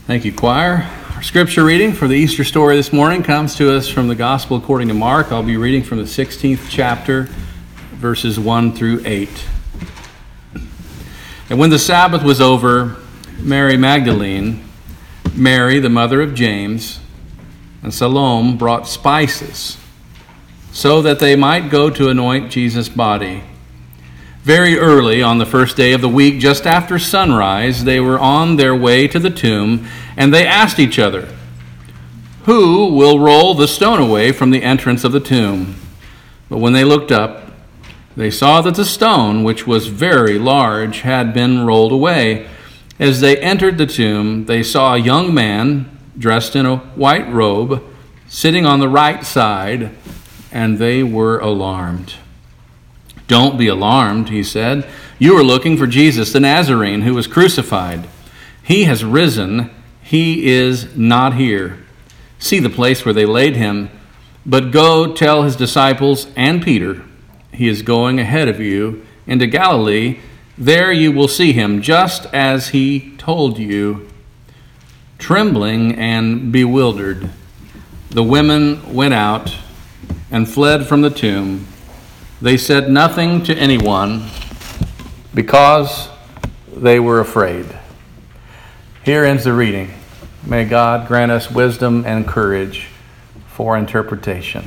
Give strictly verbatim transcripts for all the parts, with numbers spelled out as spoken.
Thank you, choir. Our scripture reading for the Easter story this morning comes to us from the Gospel according to Mark. I'll be reading from the sixteenth chapter, verses one through eight. And when the Sabbath was over, Mary Magdalene, Mary, the mother of James, and Salome brought spices, so that they might go to anoint Jesus' body. Very early on the first day of the week, just after sunrise, they were on their way to the tomb, and they asked each other, "Who will roll the stone away from the entrance of the tomb?" But when they looked up, they saw that the stone, which was very large, had been rolled away. As they entered the tomb, they saw a young man dressed in a white robe, sitting on the right side, and they were alarmed. "Don't be alarmed," he said. "You are looking for Jesus the Nazarene, who was crucified. He has risen. He is not here. See the place where they laid him. But go tell his disciples and Peter, he is going ahead of you into Galilee. There you will see him, just as he told you." Trembling and bewildered, the women went out and fled from the tomb. They said nothing to anyone because they were afraid. Here ends the reading. May God grant us wisdom and courage for interpretation.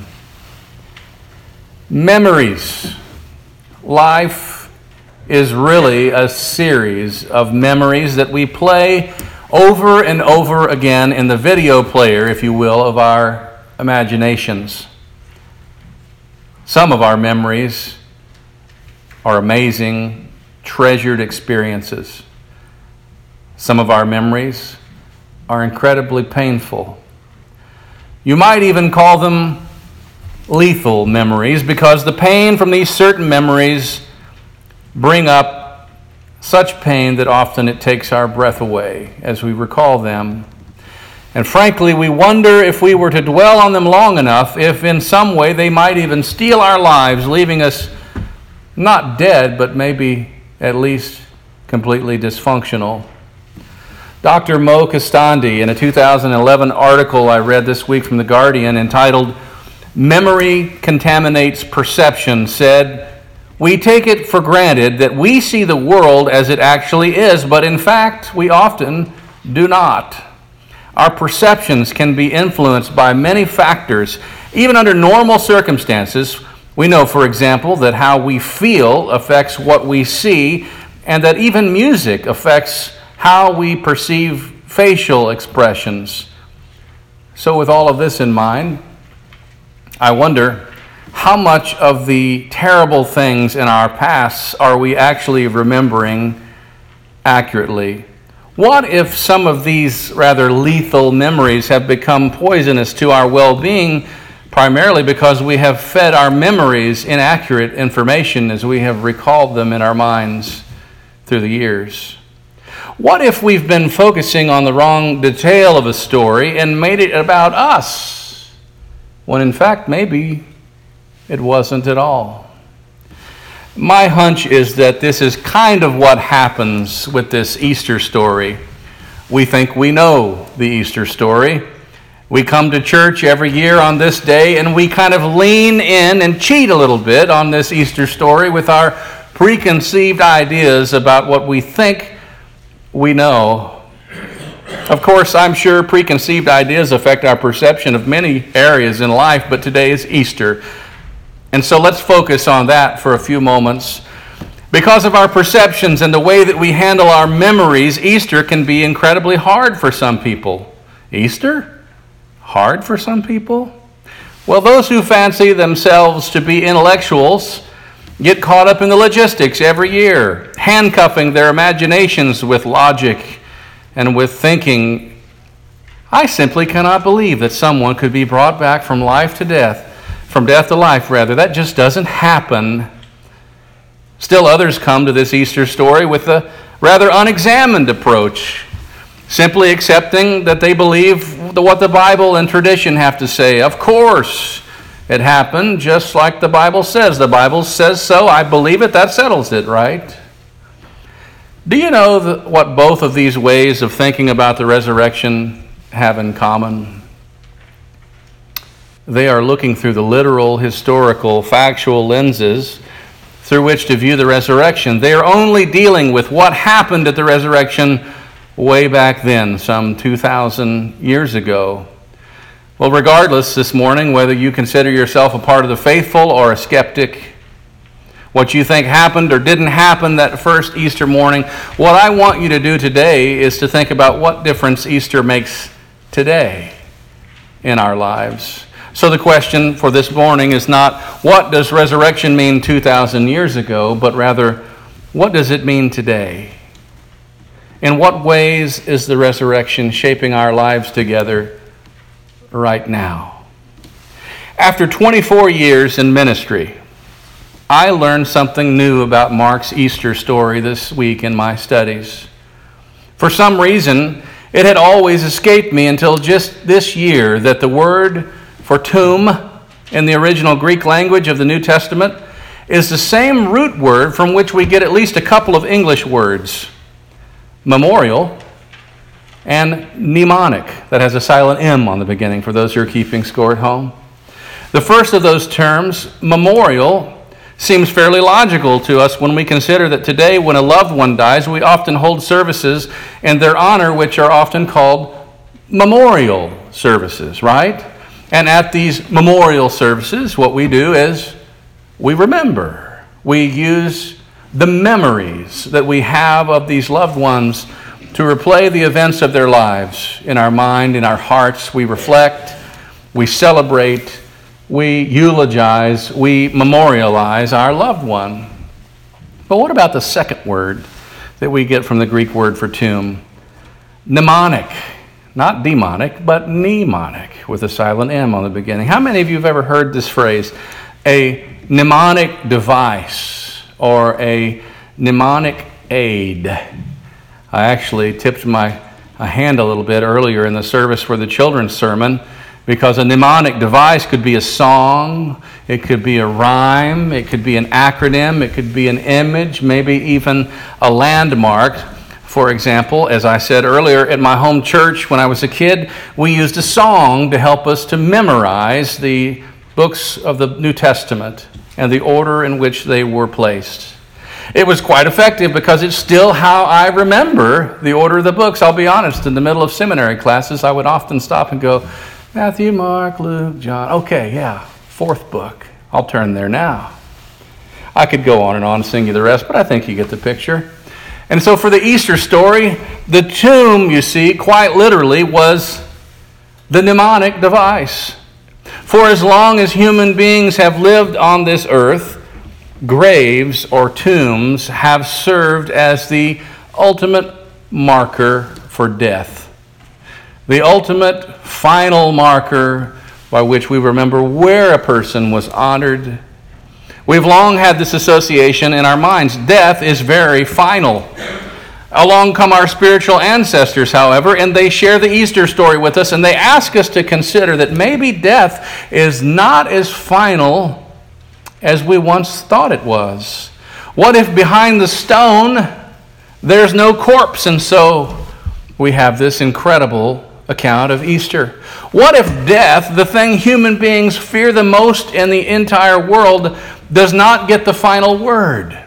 Memories. Life is really a series of memories that we play over and over again in the video player, if you will, of our imaginations. Some of our memories are amazing, treasured experiences. Some of our memories are incredibly painful. You might even call them lethal memories, because the pain from these certain memories bring up such pain that often it takes our breath away as we recall them. And frankly, we wonder if we were to dwell on them long enough, if in some way they might even steal our lives, leaving us not dead, but maybe at least completely dysfunctional. Doctor Mo Kostandi, in a two thousand eleven article I read this week from The Guardian entitled "Memory Contaminates Perception," said, "We take it for granted that we see the world as it actually is, but in fact, we often do not. Our perceptions can be influenced by many factors. Even under normal circumstances, we know, for example, that how we feel affects what we see, and that even music affects how we perceive facial expressions. So with all of this in mind, I wonder, how much of the terrible things in our past are we actually remembering accurately? What if some of these rather lethal memories have become poisonous to our well-being, primarily because we have fed our memories inaccurate information as we have recalled them in our minds through the years? What if we've been focusing on the wrong detail of a story and made it about us, when in fact maybe it wasn't at all? My hunch is that this is kind of what happens with this Easter story. We think we know the Easter story. We come to church every year on this day, and we kind of lean in and cheat a little bit on this Easter story with our preconceived ideas about what we think we know. Of course, I'm sure preconceived ideas affect our perception of many areas in life, but today is Easter. And so let's focus on that for a few moments. Because of our perceptions and the way that we handle our memories, Easter can be incredibly hard for some people. Easter? Hard for some people? Well, those who fancy themselves to be intellectuals get caught up in the logistics every year, handcuffing their imaginations with logic and with thinking. I simply cannot believe that someone could be brought back from life to death. From death to life, rather. That just doesn't happen. Still others come to this Easter story with a rather unexamined approach, simply accepting that they believe what the Bible and tradition have to say. Of course, it happened just like the Bible says. The Bible says so. I believe it. That settles it, right? Do you know that what both of these ways of thinking about the resurrection have in common? They are looking through the literal, historical, factual lenses through which to view the resurrection. They are only dealing with what happened at the resurrection way back then, some two thousand years ago. Well, regardless this morning, whether you consider yourself a part of the faithful or a skeptic, what you think happened or didn't happen that first Easter morning, what I want you to do today is to think about what difference Easter makes today in our lives. So the question for this morning is not, what does resurrection mean two thousand years ago, but rather, what does it mean today? In what ways is the resurrection shaping our lives together right now? After twenty-four years in ministry, I learned something new about Mark's Easter story this week in my studies. For some reason, it had always escaped me until just this year that the word for tomb in the original Greek language of the New Testament is the same root word from which we get at least a couple of English words: memorial and mnemonic, that has a silent M on the beginning for those who are keeping score at home. The first of those terms, memorial, seems fairly logical to us when we consider that today when a loved one dies, we often hold services in their honor, which are often called memorial services, right? And at these memorial services, what we do is we remember. We use the memories that we have of these loved ones to replay the events of their lives in our mind, in our hearts. We reflect, we celebrate, we eulogize, we memorialize our loved one. But what about the second word that we get from the Greek word for tomb? Mnemonic. Not demonic, but mnemonic, with a silent M on the beginning. How many of you have ever heard this phrase, a mnemonic device or a mnemonic aid? I actually tipped my a hand a little bit earlier in the service for the children's sermon, because a mnemonic device could be a song, it could be a rhyme, it could be an acronym, it could be an image, maybe even a landmark. For example, as I said earlier, at my home church when I was a kid, we used a song to help us to memorize the books of the New Testament and the order in which they were placed. It was quite effective because it's still how I remember the order of the books. I'll be honest, in the middle of seminary classes, I would often stop and go, Matthew, Mark, Luke, John. Okay, yeah, fourth book. I'll turn there now. I could go on and on and sing you the rest, but I think you get the picture. And so for the Easter story, the tomb, you see, quite literally was the mnemonic device. For as long as human beings have lived on this earth, graves or tombs have served as the ultimate marker for death. The ultimate final marker by which we remember where a person was honored. We've long had this association in our minds. Death is very final. Along come our spiritual ancestors, however, and they share the Easter story with us, and they ask us to consider that maybe death is not as final as we once thought it was. What if behind the stone there's no corpse? And so we have this incredible account of Easter. What if death, the thing human beings fear the most in the entire world, does not get the final word?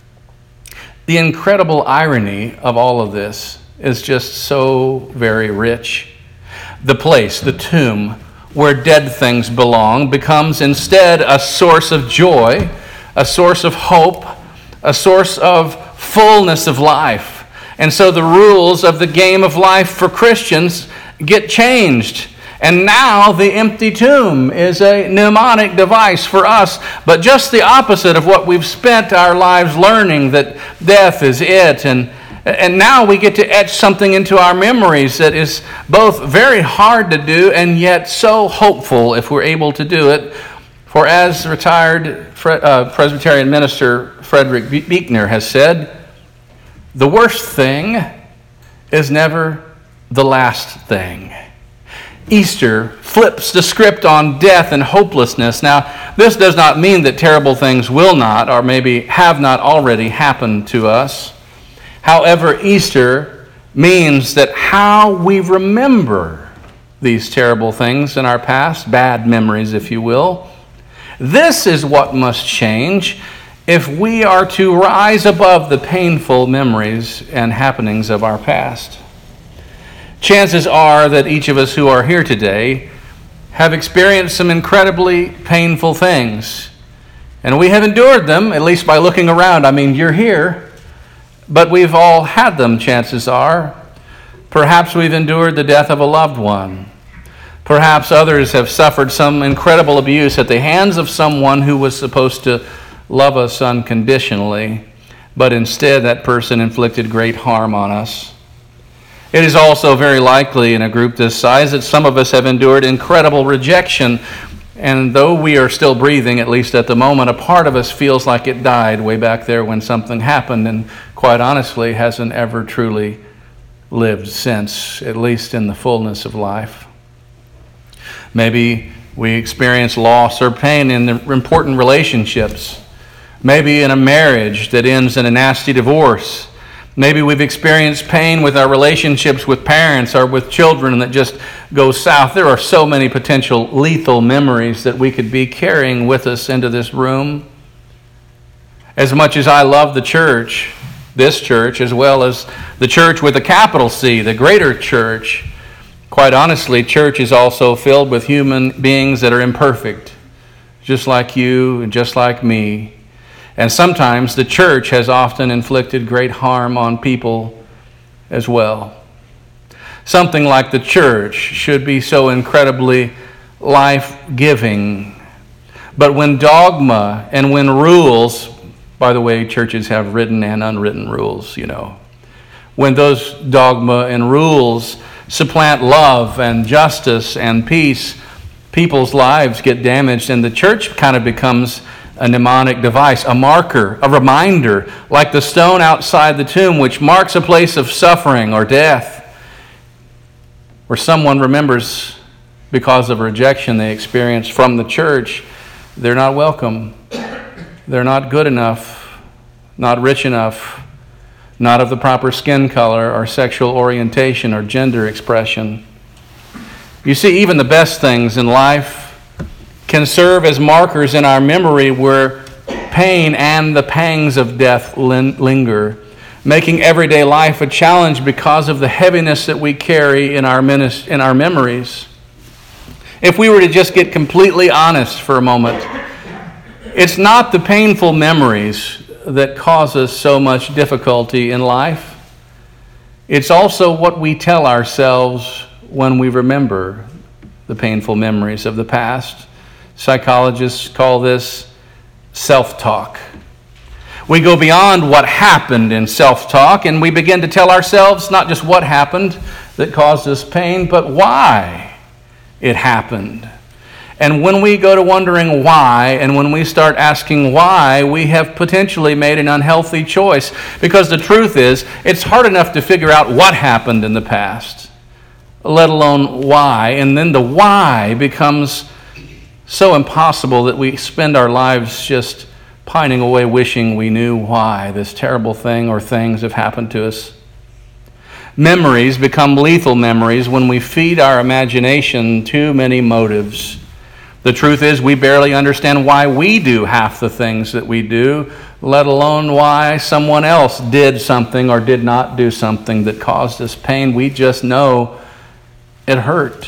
The incredible irony of all of this is just so very rich. The place, the tomb, where dead things belong, becomes instead a source of joy, a source of hope, a source of fullness of life. And so the rules of the game of life for Christians get changed. And now the empty tomb is a mnemonic device for us, but just the opposite of what we've spent our lives learning, that death is it. And, and now we get to etch something into our memories that is both very hard to do and yet so hopeful if we're able to do it. For as retired uh, Presbyterian minister Frederick Buechner has said, the worst thing is never the last thing. Easter flips the script on death and hopelessness. Now, this does not mean that terrible things will not, or maybe have not already happened to us. However, Easter means that how we remember these terrible things in our past, bad memories, if you will, this is what must change if we are to rise above the painful memories and happenings of our past. Chances are that each of us who are here today have experienced some incredibly painful things. And we have endured them, at least by looking around. I mean, you're here, but we've all had them, chances are. Perhaps we've endured the death of a loved one. Perhaps others have suffered some incredible abuse at the hands of someone who was supposed to love us unconditionally, but instead that person inflicted great harm on us. It is also very likely in a group this size that some of us have endured incredible rejection, and though we are still breathing, at least at the moment, a part of us feels like it died way back there when something happened, and quite honestly hasn't ever truly lived since, at least in the fullness of life. Maybe we experience loss or pain in the important relationships. Maybe in a marriage that ends in a nasty divorce. Maybe we've experienced pain with our relationships with parents or with children that just go south. There are so many potential lethal memories that we could be carrying with us into this room. As much as I love the church, this church, as well as the church with a capital C, the greater church, quite honestly, church is also filled with human beings that are imperfect, just like you and just like me. And sometimes the church has often inflicted great harm on people as well. Something like the church should be so incredibly life-giving. But when dogma and when rules, by the way, churches have written and unwritten rules, you know. When those dogma and rules supplant love and justice and peace, people's lives get damaged, and the church kind of becomes a mnemonic device, a marker, a reminder, like the stone outside the tomb, which marks a place of suffering or death, where someone remembers because of rejection they experienced from the church. They're not welcome. They're not good enough, not rich enough, not of the proper skin color or sexual orientation or gender expression. You see, even the best things in life can serve as markers in our memory where pain and the pangs of death linger, making everyday life a challenge because of the heaviness that we carry in our menis- in our memories. If we were to just get completely honest for a moment, it's not the painful memories that cause us so much difficulty in life. It's also what we tell ourselves when we remember the painful memories of the past. Psychologists call this self-talk. We go beyond what happened in self-talk, and we begin to tell ourselves not just what happened that caused us pain, but why it happened. And when we go to wondering why, and when we start asking why, we have potentially made an unhealthy choice. Because the truth is, it's hard enough to figure out what happened in the past, let alone why. And then the why becomes so impossible that we spend our lives just pining away wishing we knew why this terrible thing or things have happened to us. Memories become lethal memories when we feed our imagination too many motives. The truth is, we barely understand why we do half the things that we do, let alone why someone else did something or did not do something that caused us pain. We just know it hurt.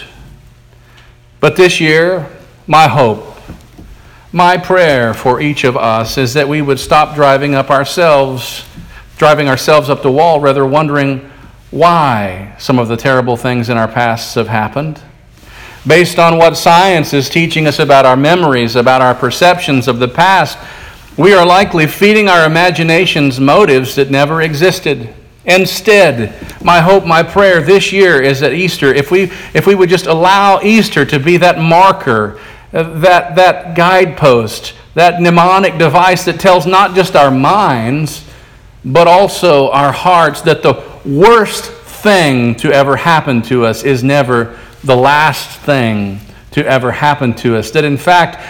But this year, my hope, my prayer for each of us is that we would stop driving up ourselves, driving ourselves up the wall, rather wondering why some of the terrible things in our pasts have happened. Based on what science is teaching us about our memories, about our perceptions of the past, we are likely feeding our imaginations motives that never existed. Instead, my hope, my prayer this year is that Easter, if we if we would just allow Easter to be that marker, that, that guidepost, that mnemonic device that tells not just our minds, but also our hearts that the worst thing to ever happen to us is never the last thing to ever happen to us. That in fact,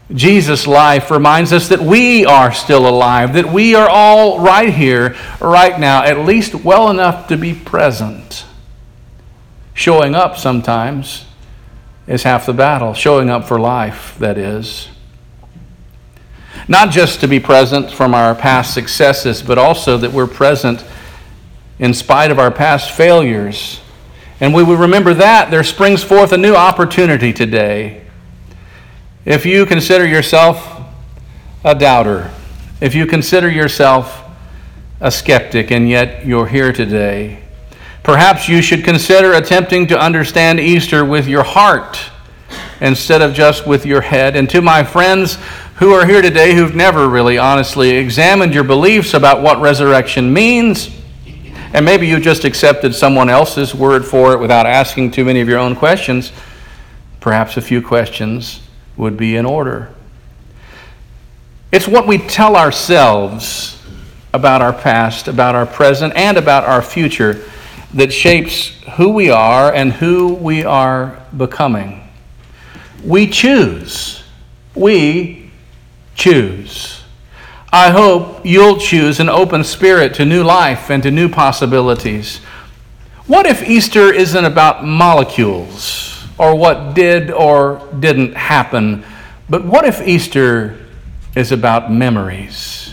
Jesus' life reminds us that we are still alive, that we are all right here, right now, at least well enough to be present. Showing up sometimes is half the battle. Showing up for life, that is. Not just to be present from our past successes, but also that we're present in spite of our past failures. And we will remember that there springs forth a new opportunity today. If you consider yourself a doubter, if you consider yourself a skeptic, and yet you're here today, perhaps you should consider attempting to understand Easter with your heart instead of just with your head. And to my friends who are here today who've never really honestly examined your beliefs about what resurrection means, and maybe you just accepted someone else's word for it without asking too many of your own questions, perhaps a few questions would be in order. It's what we tell ourselves about our past, about our present, and about our future that shapes who we are and who we are becoming. We choose. We choose. I hope you'll choose an open spirit to new life and to new possibilities. What if Easter isn't about molecules or what did or didn't happen, but what if Easter is about memories?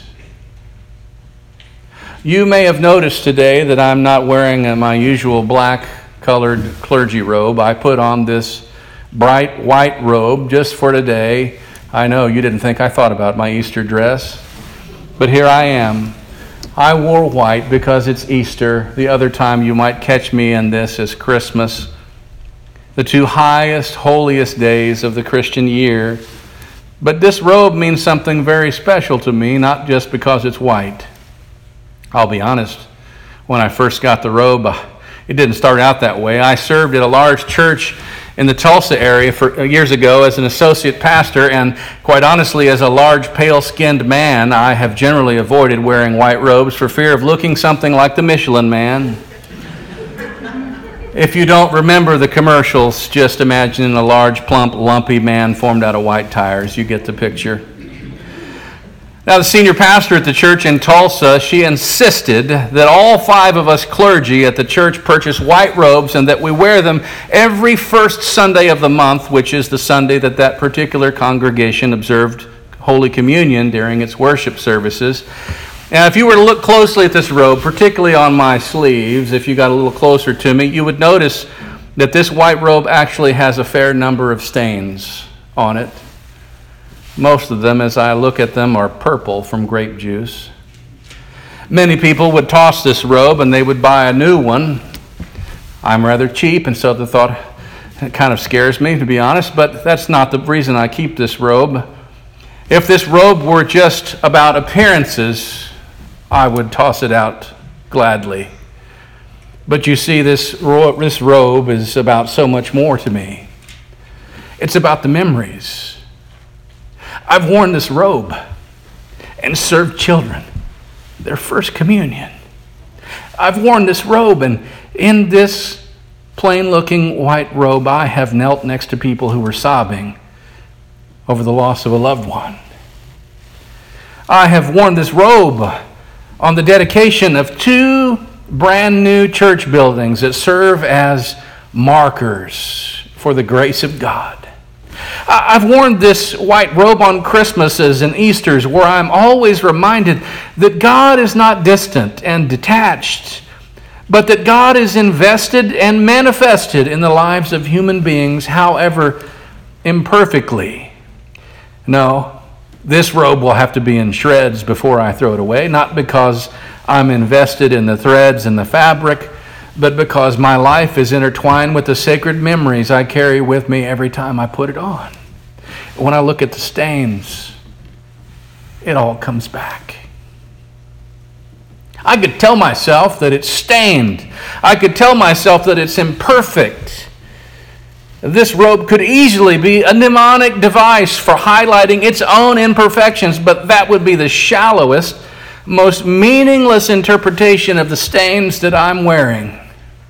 You may have noticed today that I'm not wearing my usual black colored clergy robe. I put on this bright white robe just for today. I know you didn't think I thought about my Easter dress, but here I am. I wore white because it's Easter. The other time you might catch me in this is Christmas, the two highest, holiest days of the Christian year. But this robe means something very special to me, not just because it's white. I'll be honest, when I first got the robe, it didn't start out that way. I served at a large church in the Tulsa area for years ago as an associate pastor, and quite honestly, as a large, pale-skinned man, I have generally avoided wearing white robes for fear of looking something like the Michelin Man. If you don't remember the commercials, just imagine a large, plump, lumpy man formed out of white tires. You get the picture. Now, the senior pastor at the church in Tulsa, she insisted that all five of us clergy at the church purchase white robes and that we wear them every first Sunday of the month, which is the Sunday that that particular congregation observed Holy Communion during its worship services. Now, if you were to look closely at this robe, particularly on my sleeves, if you got a little closer to me, you would notice that this white robe actually has a fair number of stains on it. Most of them, as I look at them, are purple from grape juice. Many people would toss this robe and they would buy a new one. I'm rather cheap, and so the thought it kind of scares me, to be honest, but that's not the reason I keep this robe. If this robe were just about appearances, I would toss it out gladly. But you see, this, ro- this robe is about so much more to me. It's about the memories. I've worn this robe and served children their first communion. I've worn this robe, and in this plain-looking white robe, I have knelt next to people who were sobbing over the loss of a loved one. I have worn this robe on the dedication of two brand new church buildings that serve as markers for the grace of God. I've worn this white robe on Christmases and Easters, where I'm always reminded that God is not distant and detached, but that God is invested and manifested in the lives of human beings, however imperfectly. No, this robe will have to be in shreds before I throw it away, not because I'm invested in the threads and the fabric, but because my life is intertwined with the sacred memories I carry with me every time I put it on. When I look at the stains, it all comes back. I could tell myself that it's stained. I could tell myself that it's imperfect. This robe could easily be a mnemonic device for highlighting its own imperfections, but that would be the shallowest, most meaningless interpretation of the stains that I'm wearing.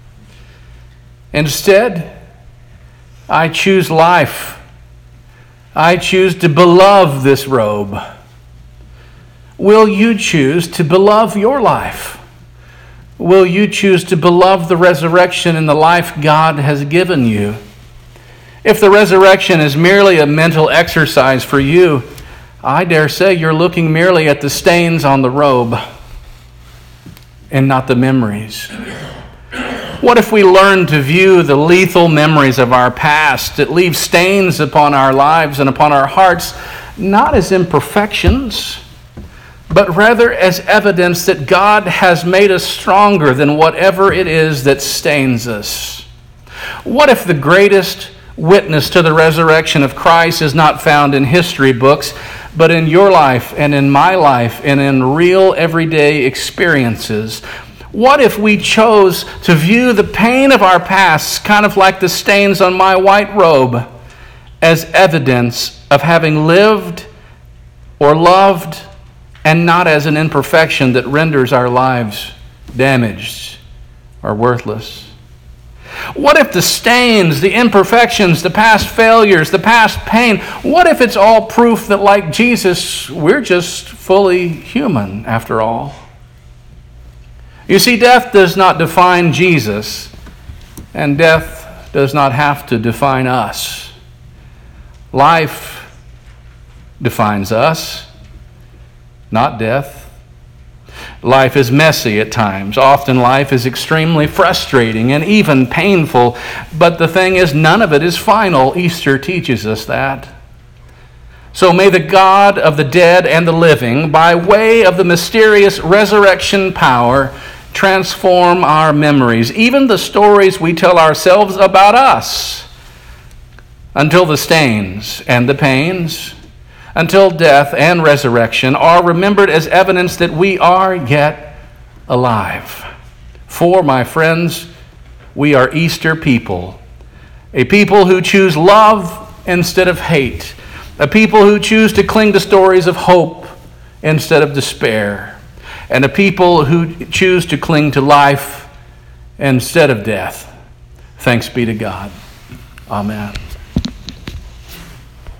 Instead, I choose life I choose to beloved this robe. Will you choose to beloved your life? Will you choose to beloved the resurrection and the life God has given you? If the resurrection is merely a mental exercise for you, I dare say you're looking merely at the stains on the robe and not the memories. What if we learn to view the lethal memories of our past that leave stains upon our lives and upon our hearts, not as imperfections, but rather as evidence that God has made us stronger than whatever it is that stains us? What if the greatest witness to the resurrection of Christ is not found in history books, but in your life and in my life and in real everyday experiences? What if we chose to view the pain of our past, kind of like the stains on my white robe, as evidence of having lived or loved, and not as an imperfection that renders our lives damaged or worthless? What if the stains, the imperfections, the past failures, the past pain, what if it's all proof that, like Jesus, we're just fully human after all? You see, death does not define Jesus, and death does not have to define us. Life defines us, not death. Life is messy at times. Often life is extremely frustrating and even painful. But the thing is, none of it is final. Easter teaches us that. So may the God of the dead and the living, by way of the mysterious resurrection power, transform our memories, even the stories we tell ourselves about us, until the stains and the pains, until death and resurrection are remembered as evidence that we are yet alive. For, my friends, we are Easter people, a people who choose love instead of hate, a people who choose to cling to stories of hope instead of despair, and a people who choose to cling to life instead of death. Thanks be to God. Amen.